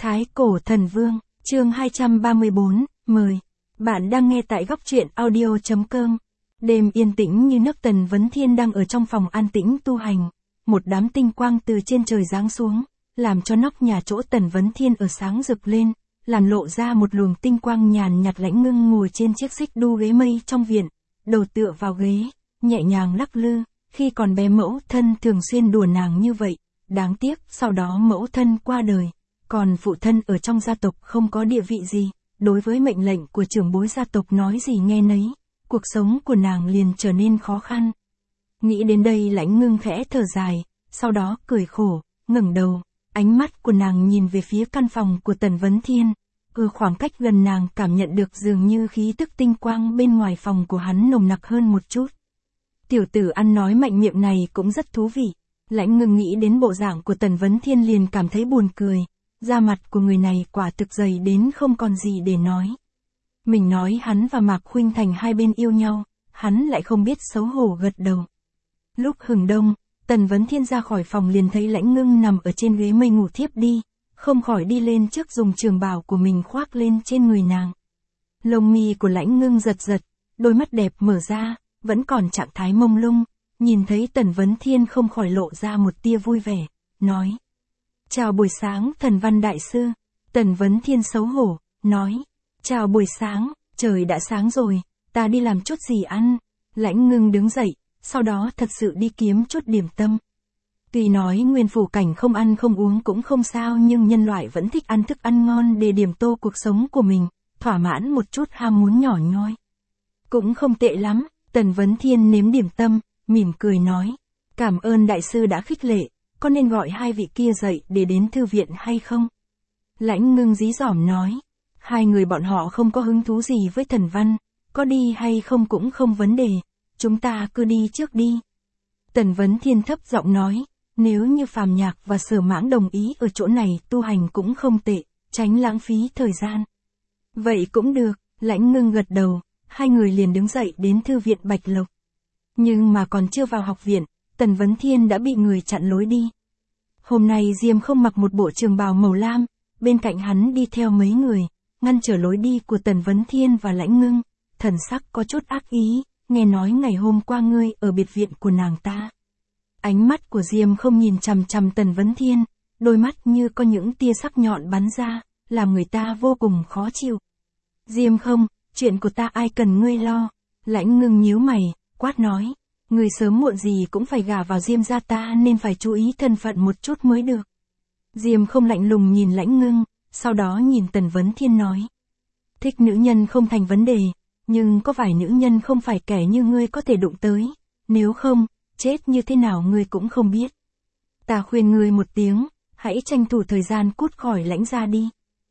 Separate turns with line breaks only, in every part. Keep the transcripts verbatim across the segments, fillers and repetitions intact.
Thái Cổ Thần Vương, chương hai trăm ba mươi bốn, mời. Bạn đang nghe tại góc truyện audio chấm com. Đêm yên tĩnh như nước. Tần Vấn Thiên đang ở trong phòng an tĩnh tu hành. Một đám tinh quang từ trên trời giáng xuống, làm cho nóc nhà chỗ Tần Vấn Thiên ở sáng rực lên, làm lộ ra một luồng tinh quang nhàn nhạt. Lãnh Ngưng ngồi trên chiếc xích đu ghế mây trong viện, đầu tựa vào ghế, nhẹ nhàng lắc lư. Khi còn bé mẫu thân thường xuyên đùa nàng như vậy, đáng tiếc sau đó mẫu thân qua đời. Còn phụ thân ở trong gia tộc không có địa vị gì, đối với mệnh lệnh của trưởng bối gia tộc nói gì nghe nấy, cuộc sống của nàng liền trở nên khó khăn. Nghĩ đến đây Lãnh Ngưng khẽ thở dài, sau đó cười khổ, ngẩng đầu, ánh mắt của nàng nhìn về phía căn phòng của Tần Vấn Thiên. Ở khoảng cách gần nàng cảm nhận được dường như khí tức tinh quang bên ngoài phòng của hắn nồng nặc hơn một chút. Tiểu tử ăn nói mạnh miệng này cũng rất thú vị. Lãnh Ngưng nghĩ đến bộ dạng của Tần Vấn Thiên liền cảm thấy buồn cười. Da mặt của người này quả thực dày đến không còn gì để nói. Mình nói hắn và Mạc Khuynh Thành hai bên yêu nhau, hắn lại không biết xấu hổ gật đầu. Lúc hừng đông, Tần Vấn Thiên ra khỏi phòng liền thấy Lãnh Ngưng nằm ở trên ghế mây ngủ thiếp đi, không khỏi đi lên trước dùng trường bào của mình khoác lên trên người nàng. Lông mi của Lãnh Ngưng giật giật, đôi mắt đẹp mở ra, vẫn còn trạng thái mông lung, nhìn thấy Tần Vấn Thiên không khỏi lộ ra một tia vui vẻ, nói. Chào buổi sáng Thần Văn Đại Sư. Tần Vấn Thiên xấu hổ, nói. Chào buổi sáng, trời đã sáng rồi, ta đi làm chút gì ăn. Lãnh Ngưng đứng dậy, sau đó thật sự đi kiếm chút điểm tâm. Tuy nói nguyên phủ cảnh không ăn không uống cũng không sao, nhưng nhân loại vẫn thích ăn thức ăn ngon để điểm tô cuộc sống của mình, thỏa mãn một chút ham muốn nhỏ nhoi. Cũng không tệ lắm. Tần Vấn Thiên nếm điểm tâm, mỉm cười nói. Cảm ơn đại sư đã khích lệ, có nên gọi hai vị kia dậy để đến thư viện hay không? Lãnh Ngưng dí dỏm nói. Hai người bọn họ không có hứng thú gì với thần văn, có đi hay không cũng không vấn đề, chúng ta cứ đi trước đi. Tần Vấn Thiên thấp giọng nói, nếu như Phàm Nhạc và Sở Mãng đồng ý ở chỗ này tu hành cũng không tệ, tránh lãng phí thời gian. Vậy cũng được, Lãnh Ngưng gật đầu. Hai người liền đứng dậy đến thư viện Bạch Lộc. Nhưng mà còn chưa vào học viện, Tần Vấn Thiên đã bị người chặn lối đi. Hôm nay Diêm Không mặc một bộ trường bào màu lam, bên cạnh hắn đi theo mấy người, ngăn trở lối đi của Tần Vấn Thiên và Lãnh Ngưng, thần sắc có chút ác ý, nghe nói ngày hôm qua ngươi ở biệt viện của nàng ta. Ánh mắt của Diêm Không nhìn chằm chằm Tần Vấn Thiên, đôi mắt như có những tia sắc nhọn bắn ra, làm người ta vô cùng khó chịu. Diêm Không, chuyện của ta ai cần ngươi lo. Lãnh Ngưng nhíu mày, quát nói. Người sớm muộn gì cũng phải gả vào Diêm gia ta nên phải chú ý thân phận một chút mới được. Diêm Không lạnh lùng nhìn Lãnh Ngưng, sau đó nhìn Tần Vấn Thiên nói. Thích nữ nhân không thành vấn đề, nhưng có vài nữ nhân không phải kẻ như ngươi có thể đụng tới, nếu không, chết như thế nào ngươi cũng không biết. Ta khuyên ngươi một tiếng, hãy tranh thủ thời gian cút khỏi Lãnh gia đi.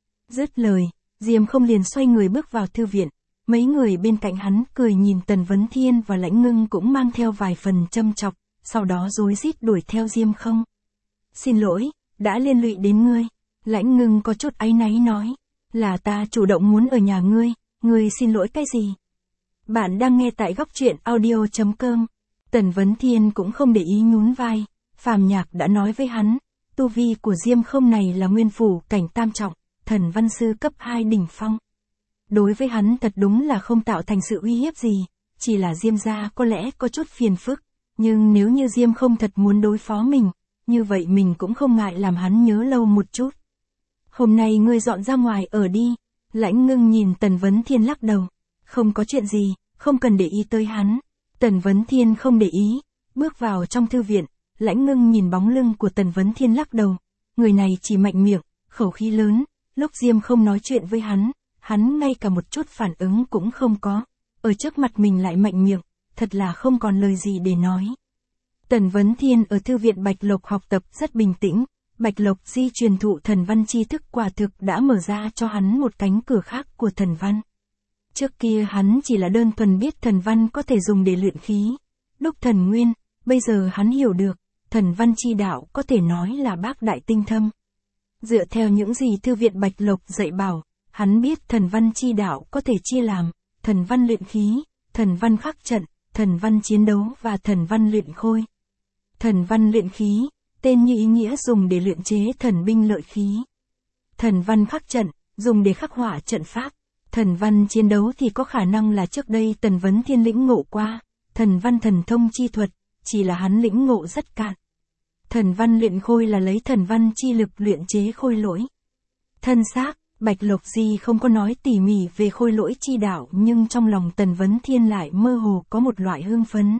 Dứt lời, Diêm Không liền xoay người bước vào thư viện, mấy người bên cạnh hắn cười nhìn Tần Vấn Thiên và Lãnh Ngưng cũng mang theo vài phần châm chọc, sau đó rối rít đuổi theo Diêm Không. Xin lỗi, đã liên lụy đến ngươi. Lãnh Ngưng có chút áy náy nói, là ta chủ động muốn ở nhà ngươi, ngươi xin lỗi cái gì? Bạn đang nghe tại góc truyện audio chấm com. Tần Vấn Thiên cũng không để ý nhún vai, Phàm Nhạc đã nói với hắn, tu vi của Diêm Không này là nguyên phủ cảnh tam trọng. Thần văn sư cấp hai đỉnh phong. Đối với hắn thật đúng là không tạo thành sự uy hiếp gì, chỉ là Diêm gia có lẽ có chút phiền phức, nhưng nếu như Diêm Không thật muốn đối phó mình, như vậy mình cũng không ngại làm hắn nhớ lâu một chút. Hôm nay ngươi dọn ra ngoài ở đi. Lãnh Ngưng nhìn Tần Vấn Thiên lắc đầu. Không có chuyện gì, không cần để ý tới hắn. Tần Vấn Thiên không để ý, bước vào trong thư viện, Lãnh Ngưng nhìn bóng lưng của Tần Vấn Thiên lắc đầu. Người này chỉ mạnh miệng, khẩu khí lớn. Lúc Diêm Không nói chuyện với hắn, hắn ngay cả một chút phản ứng cũng không có. Ở trước mặt mình lại mạnh miệng, thật là không còn lời gì để nói. Tần Vấn Thiên ở thư viện Bạch Lộc học tập rất bình tĩnh. Bạch Lộc di truyền thụ thần văn tri thức quả thực đã mở ra cho hắn một cánh cửa khác của thần văn. Trước kia hắn chỉ là đơn thuần biết thần văn có thể dùng để luyện khí, đúc thần nguyên, bây giờ hắn hiểu được, thần văn chi đạo có thể nói là bác đại tinh thâm. Dựa theo những gì thư viện Bạch Lộc dạy bảo, hắn biết thần văn chi đạo có thể chia làm, thần văn luyện khí, thần văn khắc trận, thần văn chiến đấu và thần văn luyện khôi. Thần văn luyện khí, tên như ý nghĩa dùng để luyện chế thần binh lợi khí. Thần văn khắc trận, dùng để khắc họa trận pháp. Thần văn chiến đấu thì có khả năng là trước đây Tần Vấn Thiên lĩnh ngộ qua, thần văn thần thông chi thuật, chỉ là hắn lĩnh ngộ rất cạn. Thần văn luyện khôi là lấy thần văn chi lực luyện chế khôi lỗi. Thân xác, Bạch Lộc Di không có nói tỉ mỉ về khôi lỗi chi đạo, nhưng trong lòng Tần Vấn Thiên lại mơ hồ có một loại hưng phấn.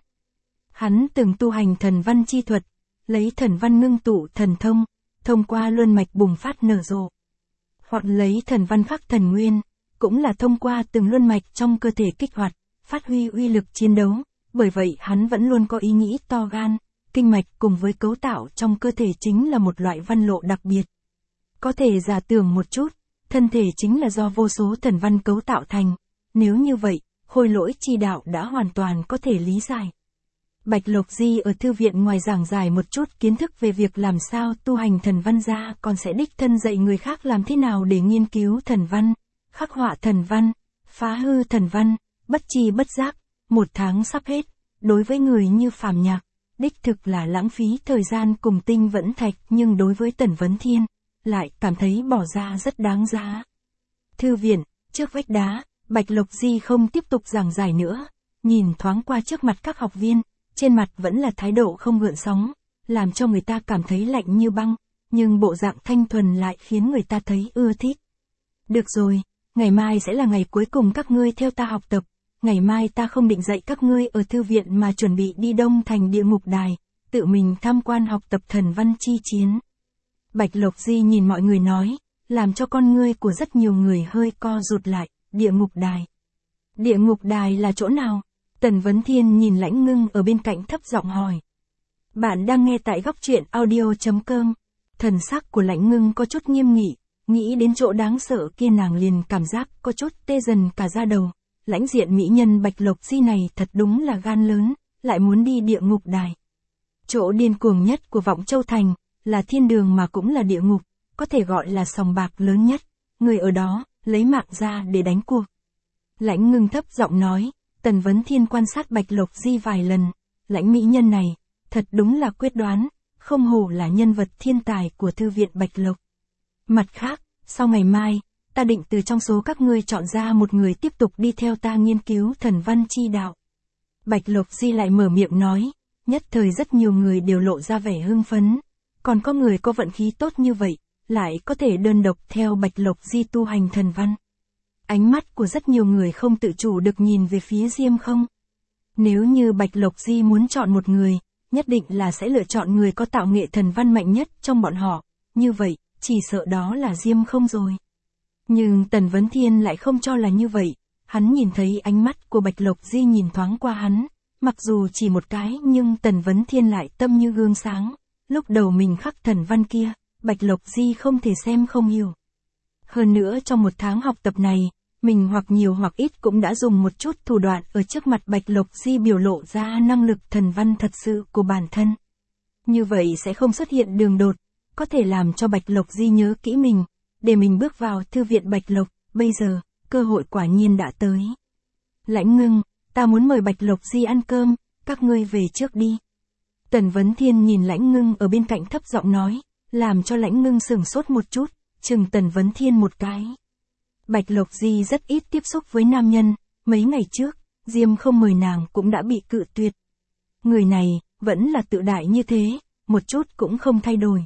Hắn từng tu hành thần văn chi thuật, lấy thần văn ngưng tụ thần thông, thông qua luân mạch bùng phát nở rộ. Hoặc lấy thần văn khắc thần nguyên, cũng là thông qua từng luân mạch trong cơ thể kích hoạt, phát huy uy lực chiến đấu, bởi vậy hắn vẫn luôn có ý nghĩ to gan, kinh mạch cùng với cấu tạo trong cơ thể chính là một loại văn lộ đặc biệt. Có thể giả tưởng một chút, thân thể chính là do vô số thần văn cấu tạo thành, nếu như vậy, khôi lỗi chi đạo đã hoàn toàn có thể lý giải. Bạch Lộc Di ở thư viện ngoài giảng giải một chút kiến thức về việc làm sao tu hành thần văn ra, còn sẽ đích thân dạy người khác làm thế nào để nghiên cứu thần văn, khắc họa thần văn, phá hư thần văn, bất chi bất giác, một tháng sắp hết, đối với người như Phàm Nhạc, đích thực là lãng phí thời gian cùng tinh vẫn thạch, nhưng đối với Tần Vấn Thiên, lại cảm thấy bỏ ra rất đáng giá. Thư viện, trước vách đá, Bạch Lộc Di không tiếp tục giảng giải nữa, nhìn thoáng qua trước mặt các học viên, trên mặt vẫn là thái độ không gợn sóng, làm cho người ta cảm thấy lạnh như băng, nhưng bộ dạng thanh thuần lại khiến người ta thấy ưa thích. Được rồi, ngày mai sẽ là ngày cuối cùng các ngươi theo ta học tập, ngày mai ta không định dạy các ngươi ở thư viện mà chuẩn bị đi Đông Thành Địa Ngục Đài, tự mình tham quan học tập thần văn chi chiến. Bạch Lộc Di nhìn mọi người nói, làm cho con ngươi của rất nhiều người hơi co rụt lại. Địa Ngục Đài. Địa Ngục Đài là chỗ nào? Tần Vấn Thiên nhìn Lãnh Ngưng ở bên cạnh thấp giọng hỏi. Bạn đang nghe tại góc truyện audio chấm com. Thần sắc của Lãnh Ngưng có chút nghiêm nghị, nghĩ đến chỗ đáng sợ kia nàng liền cảm giác có chút tê dần cả da đầu. Lãnh diện mỹ nhân Bạch Lộc Di này thật đúng là gan lớn, lại muốn đi Địa Ngục Đài. Chỗ điên cuồng nhất của Vọng Châu Thành, là thiên đường mà cũng là địa ngục, có thể gọi là sòng bạc lớn nhất, người ở đó, lấy mạng ra để đánh cuộc. Lãnh Ngưng thấp giọng nói, Tần Vấn Thiên quan sát Bạch Lộc Di vài lần, lãnh mỹ nhân này, thật đúng là quyết đoán, không hổ là nhân vật thiên tài của thư viện Bạch Lộc. Mặt khác, sau ngày mai, ta định từ trong số các ngươi chọn ra một người tiếp tục đi theo ta nghiên cứu thần văn chi đạo. Bạch Lộc Di lại mở miệng nói, nhất thời rất nhiều người đều lộ ra vẻ hưng phấn, còn có người có vận khí tốt như vậy, lại có thể đơn độc theo Bạch Lộc Di tu hành thần văn. Ánh mắt của rất nhiều người không tự chủ được nhìn về phía Diêm Không. Nếu như Bạch Lộc Di muốn chọn một người, nhất định là sẽ lựa chọn người có tạo nghệ thần văn mạnh nhất trong bọn họ, như vậy, chỉ sợ đó là Diêm Không rồi. Nhưng Tần Vấn Thiên lại không cho là như vậy, hắn nhìn thấy ánh mắt của Bạch Lộc Di nhìn thoáng qua hắn, mặc dù chỉ một cái nhưng Tần Vấn Thiên lại tâm như gương sáng, lúc đầu mình khắc thần văn kia, Bạch Lộc Di không thể xem không hiểu. Hơn nữa trong một tháng học tập này, mình hoặc nhiều hoặc ít cũng đã dùng một chút thủ đoạn ở trước mặt Bạch Lộc Di biểu lộ ra năng lực thần văn thật sự của bản thân. Như vậy sẽ không xuất hiện đường đột, có thể làm cho Bạch Lộc Di nhớ kỹ mình, để mình bước vào thư viện Bạch Lộc, bây giờ, cơ hội quả nhiên đã tới. Lãnh Ngưng, ta muốn mời Bạch Lộc Di ăn cơm, các ngươi về trước đi. Tần Vấn Thiên nhìn Lãnh Ngưng ở bên cạnh thấp giọng nói, làm cho Lãnh Ngưng sửng sốt một chút, chừng Tần Vấn Thiên một cái. Bạch Lộc Di rất ít tiếp xúc với nam nhân, mấy ngày trước, Diêm Không mời nàng cũng đã bị cự tuyệt. Người này, vẫn là tự đại như thế, một chút cũng không thay đổi.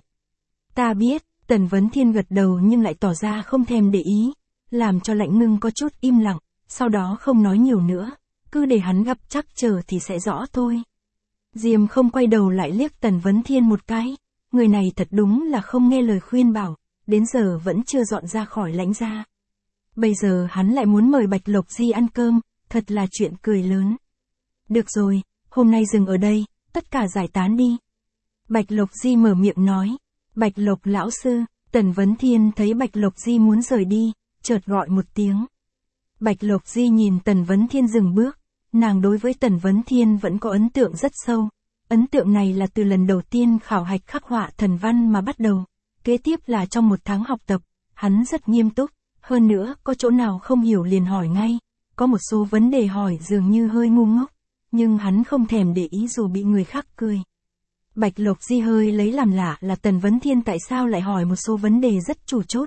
Ta biết, Tần Vấn Thiên gật đầu nhưng lại tỏ ra không thèm để ý, làm cho Lãnh Ngưng có chút im lặng, sau đó không nói nhiều nữa, cứ để hắn gặp chắc chờ thì sẽ rõ thôi. Diêm Không quay đầu lại liếc Tần Vấn Thiên một cái, người này thật đúng là không nghe lời khuyên bảo, đến giờ vẫn chưa dọn ra khỏi Lãnh gia. Bây giờ hắn lại muốn mời Bạch Lộc Di ăn cơm, thật là chuyện cười lớn. Được rồi, hôm nay dừng ở đây, tất cả giải tán đi. Bạch Lộc Di mở miệng nói, Bạch Lộc lão sư, Tần Vấn Thiên thấy Bạch Lộc Di muốn rời đi, chợt gọi một tiếng. Bạch Lộc Di nhìn Tần Vấn Thiên dừng bước, nàng đối với Tần Vấn Thiên vẫn có ấn tượng rất sâu. Ấn tượng này là từ lần đầu tiên khảo hạch khắc họa thần văn mà bắt đầu, kế tiếp là trong một tháng học tập, hắn rất nghiêm túc, hơn nữa có chỗ nào không hiểu liền hỏi ngay, có một số vấn đề hỏi dường như hơi ngu ngốc, nhưng hắn không thèm để ý dù bị người khác cười. Bạch Lộc Di hơi lấy làm lạ là Tần Vấn Thiên tại sao lại hỏi một số vấn đề rất chủ chốt,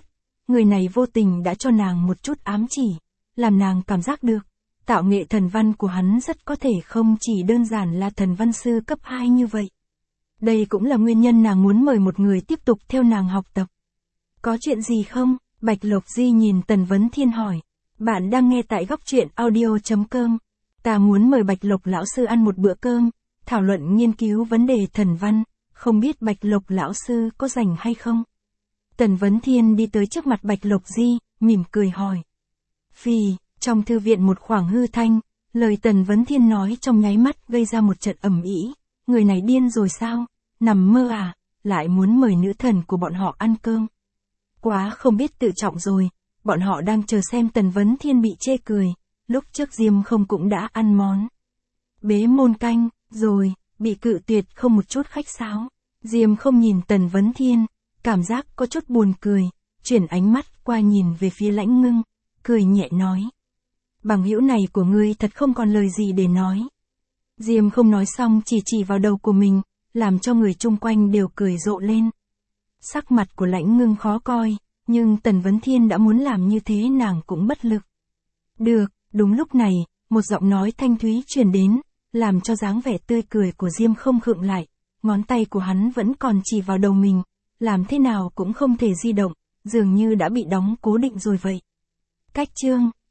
người này vô tình đã cho nàng một chút ám chỉ, làm nàng cảm giác được, tạo nghệ thần văn của hắn rất có thể không chỉ đơn giản là thần văn sư cấp hai như vậy. Đây cũng là nguyên nhân nàng muốn mời một người tiếp tục theo nàng học tập. Có chuyện gì không? Bạch Lộc Di nhìn Tần Vấn Thiên hỏi. Bạn đang nghe tại góc truyện audio.com. Ta muốn mời Bạch Lộc lão sư ăn một bữa cơm, thảo luận nghiên cứu vấn đề thần văn, không biết Bạch Lộc lão sư có rảnh hay không? Tần Vấn Thiên đi tới trước mặt Bạch Lộc Di, mỉm cười hỏi. Phì, trong thư viện một khoảng hư thanh, lời Tần Vấn Thiên nói trong nháy mắt gây ra một trận ầm ĩ. Người này điên rồi sao? Nằm mơ à? Lại muốn mời nữ thần của bọn họ ăn cơm. Quá không biết tự trọng rồi, bọn họ đang chờ xem Tần Vấn Thiên bị chê cười, lúc trước Diêm không cũng đã ăn món bế môn canh, rồi, bị cự tuyệt không một chút khách sáo. Diêm không nhìn Tần Vấn Thiên, cảm giác có chút buồn cười, chuyển ánh mắt qua nhìn về phía Lãnh Ngưng, cười nhẹ nói. Bằng hữu này của ngươi thật không còn lời gì để nói. Diêm không nói xong chỉ chỉ vào đầu của mình, làm cho người chung quanh đều cười rộ lên. Sắc mặt của Lãnh Ngưng khó coi, nhưng Tần Vấn Thiên đã muốn làm như thế nàng cũng bất lực. Được, đúng lúc này, một giọng nói thanh thúy truyền đến, làm cho dáng vẻ tươi cười của Diêm không khựng lại, ngón tay của hắn vẫn còn chỉ vào đầu mình, làm thế nào cũng không thể di động, dường như đã bị đóng cố định rồi vậy. Cách chương